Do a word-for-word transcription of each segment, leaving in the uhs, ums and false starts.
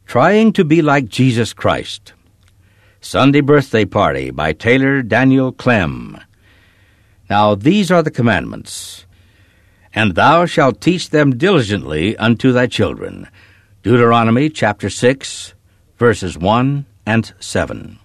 Trying to Be Like Jesus Christ. Sunday Birthday Party by Taylor Daniel Clem. Now these are the commandments. And thou shalt teach them diligently unto thy children. Deuteronomy chapter six, verses one and seven.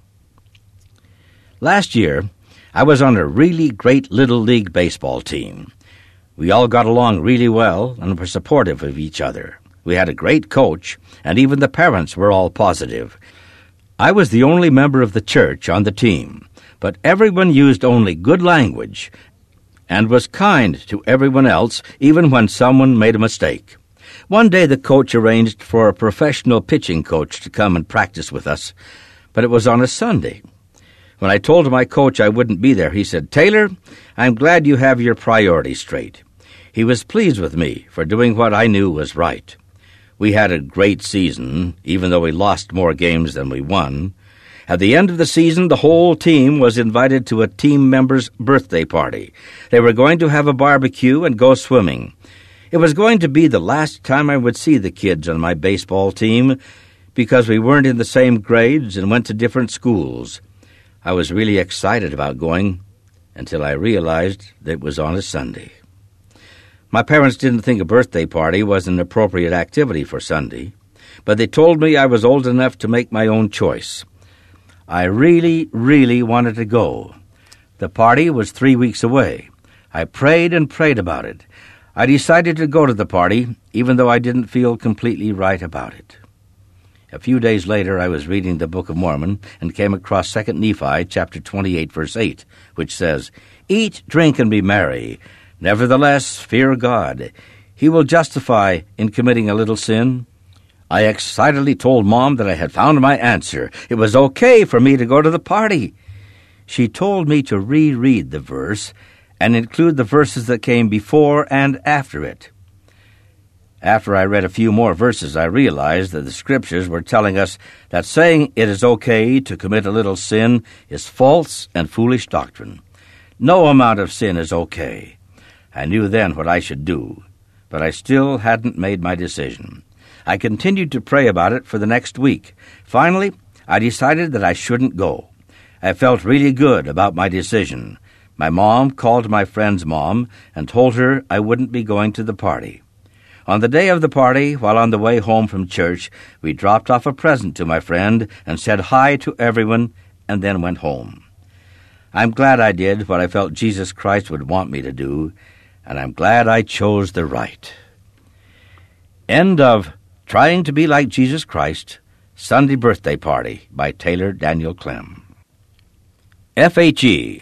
Last year, I was on a really great Little League baseball team. We all got along really well and were supportive of each other. We had a great coach, and even the parents were all positive. I was the only member of the church on the team, but everyone used only good language and was kind to everyone else, even when someone made a mistake. One day the coach arranged for a professional pitching coach to come and practice with us, but it was on a Sunday. When I told my coach I wouldn't be there, he said, "Taylor, I'm glad you have your priorities straight." He was pleased with me for doing what I knew was right. We had a great season, even though we lost more games than we won. At the end of the season, the whole team was invited to a team member's birthday party. They were going to have a barbecue and go swimming. It was going to be the last time I would see the kids on my baseball team because we weren't in the same grades and went to different schools. I was really excited about going until I realized that it was on a Sunday. My parents didn't think a birthday party was an appropriate activity for Sunday, but they told me I was old enough to make my own choice. I really, really wanted to go. The party was three weeks away. I prayed and prayed about it. I decided to go to the party, even though I didn't feel completely right about it. A few days later, I was reading the Book of Mormon and came across Second Nephi chapter twenty-eight, verse eight, which says, "Eat, drink, and be merry. Nevertheless, fear God. He will justify in committing a little sin." I excitedly told Mom that I had found my answer. It was okay for me to go to the party. She told me to reread the verse and include the verses that came before and after it. After I read a few more verses, I realized that the Scriptures were telling us that saying it is okay to commit a little sin is false and foolish doctrine. No amount of sin is okay. I knew then what I should do, but I still hadn't made my decision. I continued to pray about it for the next week. Finally, I decided that I shouldn't go. I felt really good about my decision. My mom called my friend's mom and told her I wouldn't be going to the party. On the day of the party, while on the way home from church, we dropped off a present to my friend and said hi to everyone and then went home. I'm glad I did what I felt Jesus Christ would want me to do, and I'm glad I chose the right. End of Trying to Be Like Jesus Christ, Sunday Birthday Party by Taylor Daniel Clem. F H E